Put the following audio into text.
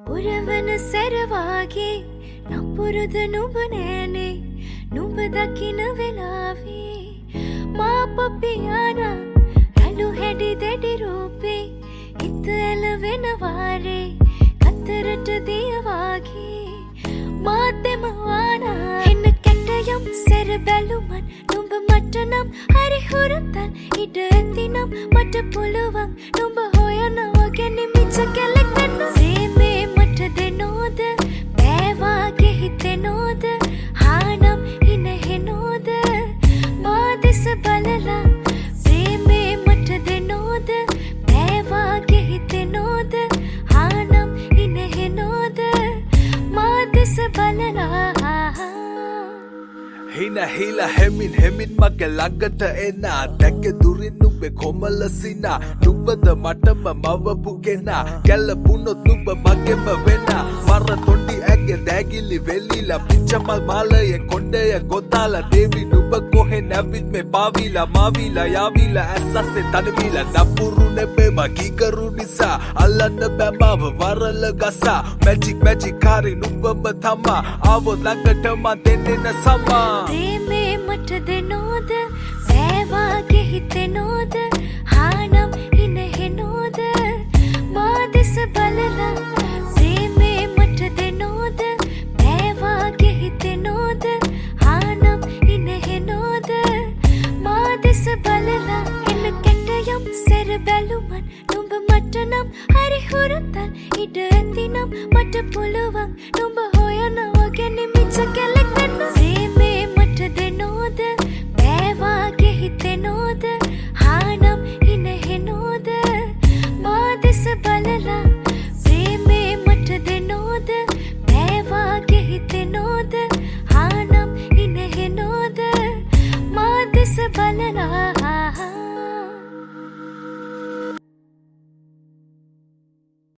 උරවන සැරවාගේ නපුරුද නුඹ නෑනේ නුඹ දකින වෙලාවේ මා පපියානා රළු හැඩි දෙඩි රූපේ හිත ඇලවෙන වාරේ කතරට දියවාගේ මාතෙම වානා එන්න කැටයම් සැර බැලුමන් නුඹ මට නම් හරි හුරතල් ඉඩ ඇතිනම් මට පුළුවන් නුඹ හොයනවා ගෙනිමිච්ච කැලකන්න ප්‍රේමේ මට දෙනෝද බෑවාගේ හිතෙනෝද හානම් ඉනහෙනෝද මා දෙස බලලා ප්‍රේමේ මට දෙනෝද බෑවාගේ හිතෙනෝද හානම් ඉනහෙනෝද මා දෙස බලලා Hina hila hemin mage langata ena Deke durin nubbe komala sina Nubbada matama mavapu kena Gala punot nubba magema vena Mara tondi age dagili velila Pichamal malaya kondeya godala Devi nubba kohe navit me pavila Mavila yavila asase tanvila Napuru nebema gigaru nisa Allanna bamava varala gasa Magic kari nubba mathama Avo langata ma denena sama ප්‍රේමේ මට දෙනෝද බෑවාගේ හිතෙනෝද හානම් ඉනහෙනෝද මා දෙස බලලා ප්‍රේමේ මට දෙනෝද බෑවාගේ හිතෙනෝද හානම් ඉනහෙනෝද මා දෙස බලලා එන්න කැටයම් සැර බැලුමන් නුඹ මට නම් හරි හුරතල් ඉඩ ඇතිනම් මට පුළුවන් නුඹ හොයනවා ගෙනිමිච්ච කැලකන්න ප්‍රේමේ මට දෙනෝද